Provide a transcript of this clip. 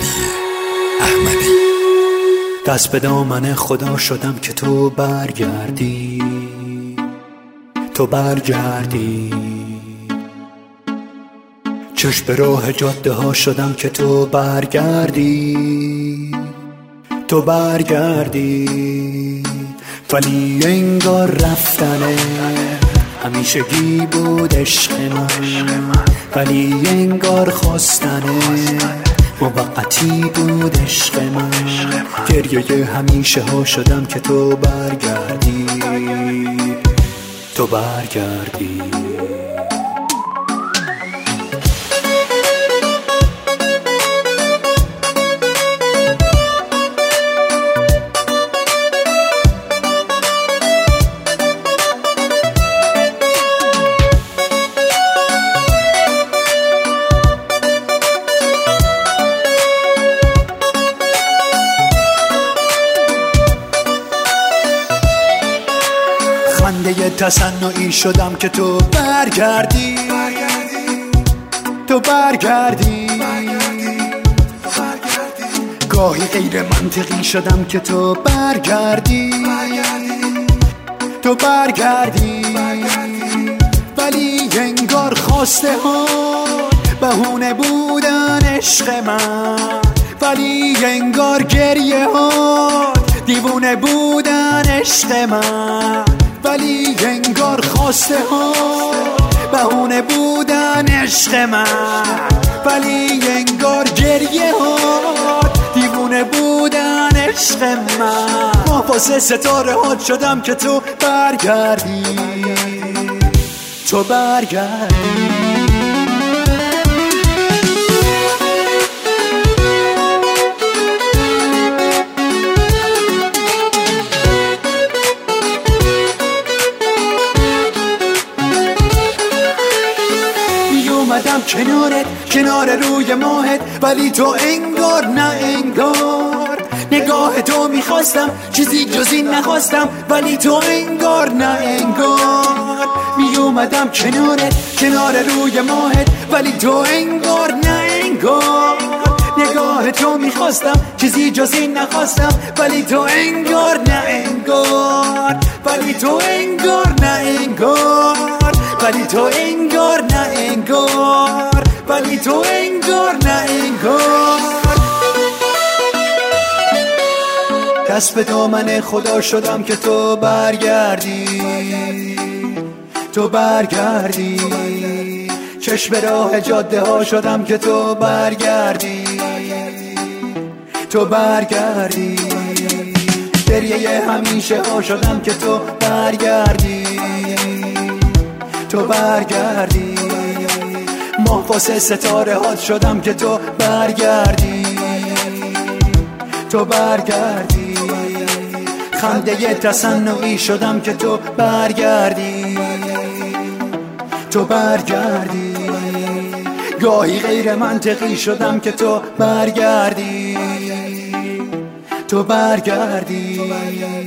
احمدی. دست به دامن خدا شدم که تو برگردی، تو برگردی. چشم به راه جاده ها شدم که تو برگردی، تو برگردی. ولی انگار رفتنه همیشگی بود عشق من، ولی انگار خواستنه موقتی بود عشق من. گریه همیشه ها شدم که تو برگردی، تو برگردی. خنده تصنعی شدم که تو برگردی، تو برگردی. گاهی غیر منطقی شدم که تو برگردی، تو برگردی. ولی انگار خواسته ها بهونه بودن عشق من، ولی انگار گریه ها دیوونه بودن عشق من، ولی انگار خواسته ها بهونه بودن عشق من، ولی انگار گریه ها دیوونه بودن عشق من. واسه ستاره ها شدم که تو برگردی، تو برگردی. اومدم کنارت، کنار روی ماهت، ولی تو انگار نه انگار. نگاه تو میخواستم چیزی جز این نخواستم، ولی تو انگار نه انگار. می اومدم کنارت، کنار روی ماهت، ولی تو انگار نه انگار. نگاه تو میخواستم چیزی جز این نخواستم، ولی تو انگار نه انگار، ولی تو انگار نه انگار، ولی تو انگار نه انگار، ولی تو انگار نه انگار. دست به دامن خدا شدم که تو برگردی، تو برگردی. چشم به راه جاده ها شدم که تو برگردی، تو برگردی. گریه همیشه ها شدم که تو برگردی، تو برگردی. ماه واسه ستاره هات شدم که تو برگردی، تو برگردی. خنده تصنعی شدم که تو برگردی، تو برگردی. گاهی غیر منطقی شدم که تو برگردی، تو برگردی.